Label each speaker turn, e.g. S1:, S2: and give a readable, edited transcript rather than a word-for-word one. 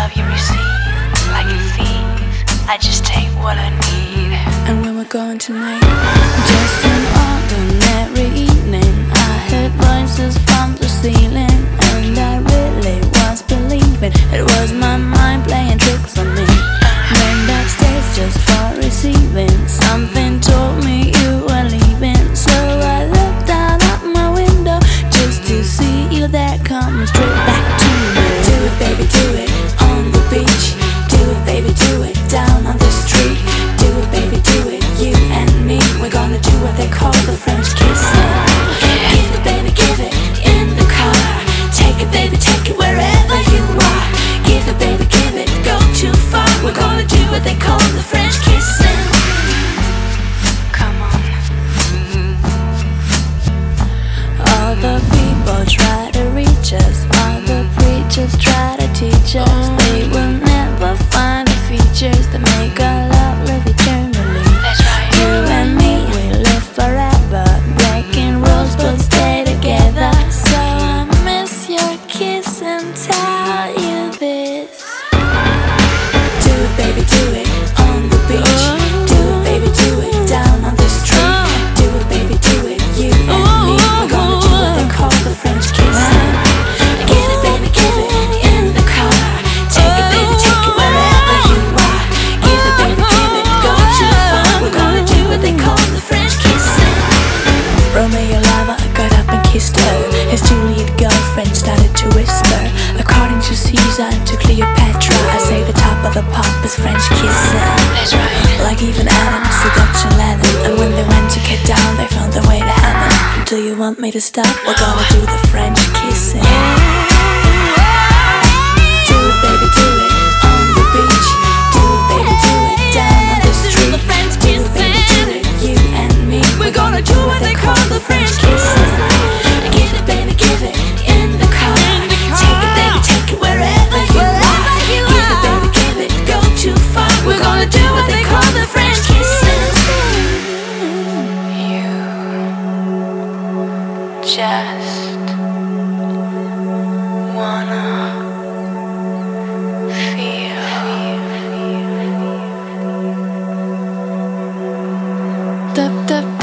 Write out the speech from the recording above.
S1: love you receive. Like a thief, I just take what I need.
S2: And when we're going tonight, just an ordinary evening, I heard voices from the ceiling, and I really was believing it was my mind playing tricks on me. Went upstairs just for receiving. Something told me you were leaving, so I looked out at my window just to see you there coming straight back to me. Do it, baby, do it on the beach. Do it, baby, do it down on the street. Do it, baby, do it, you and me. We're gonna do what they call the French kissing. Give it, baby, give it in the car. Take it, baby, take it wherever you are. Give it, baby, give it, go too far. We're gonna do what they call the French kissing.
S1: Come on.
S2: All the people try to reach us, all the preachers try to teach us. They will never find the features that make our love live eternally.
S1: That's right.
S2: You and me, we live forever, breaking rules but stay together. So I miss your kiss and tell you this. Do it, baby, do it on the beach. Do it, baby, do it down on the street. Do it, baby, do it, you and me. We're gonna do what they call the French kissing. Give it, baby, give it in the car. Take it, baby, take it wherever you are. Give it, baby, give it, go too far. We're gonna do what they call the French kissing. Romeo lover got up and kissed her. His Juliet girlfriend started to whisper. According to Caesar and to Cleopatra, I say the top of the pop is French kissing.
S1: That's right.
S2: Like even Adam, seduction Lennon. And when they went to get down, they found their way to heaven. And do you want me to stop? We're gonna do the French kissing. Do it, baby, do it on the beach. Do it, baby, do it down on the street. Do it, baby, do it, you and me. We're gonna do what they call the French kissing. Give it, baby, give it in the car. Take it, baby, take it wherever you are. Give it, baby, give it, go too far. We're gonna do what they call the French kissing.
S1: You just wanna feel.
S2: Dup, dup,